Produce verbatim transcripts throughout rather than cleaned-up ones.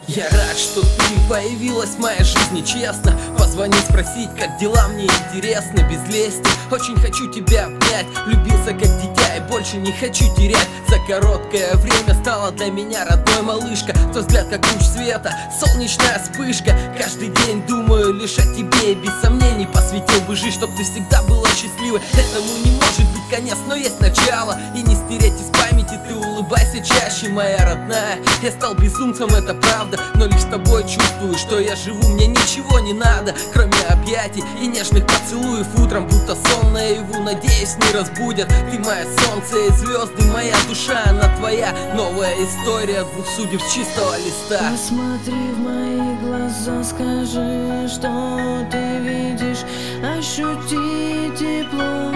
Я рад, что ты появилась в моей жизни, честно. Позвони спросить, как дела, мне интересно, без лести. Очень хочу тебя обнять, влюбился как дитя и больше не хочу терять. За короткое время стала для меня родной малышка. Твой взгляд как луч света, солнечная вспышка. Каждый день думаю лишь о тебе и без сомнений посвятил бы жизнь, чтоб ты всегда была счастливой. Этому не может быть конец, но есть начало, и не стереть из памяти. Ты улыбайся чаще, моя родная. Я стал безумцем, это правда, но лишь с тобой чувствую, что я живу. Мне ничего не надо, кроме объятий и нежных поцелуев утром, будто сон наяву, надеюсь, не разбудят. Ты мое солнце и звезды, моя душа, она твоя. Новая история двух судеб с чистого листа. Посмотри в мои глаза, скажи, что ты видишь. Ощути тепло,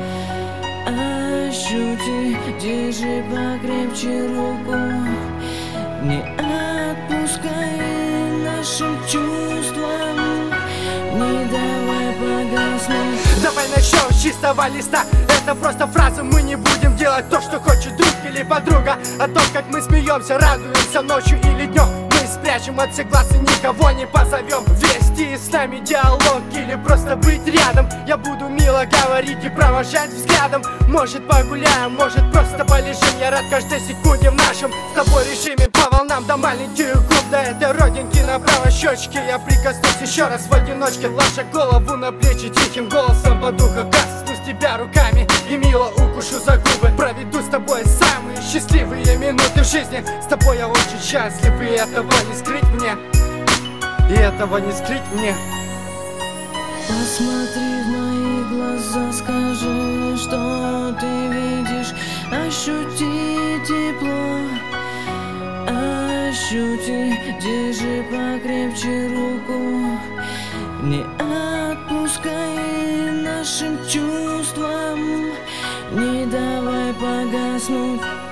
ощути, держи покрепче руку. Не отпускай нашим чувствам, не давай погаснуть. Давай начнем с чистого листа. Это просто фраза, мы не будем делать то, что хочет друг или подруга. О том, как мы смеемся, радуемся ночью или днем. Мы спрячем от всех глаз и никого не позовем. Вести с нами диалог или просто быть рядом. Я буду мило говорить и провожать взглядом. Может погуляем, может просто полежим. Я рад каждой секунде в нашем с тобой режиме. По волнам до маленьких губ, до этой родинки на правой щечке. Я прикоснусь еще раз в одиночке, ложа голову на плечи, тихим голосом под ухо коснусь тебя руками и мило укушу за губы. Проведу с тобой самые счастливые минуты в жизни. С тобой я очень счастлив, и этого не скрыть мне. И этого не скрыть мне. Посмотри в мои глаза, скажи, что ты видишь. Ощути тепло, ощути, держи покрепче руку. Не отпускай нашим чувствам, не давай погаснуть.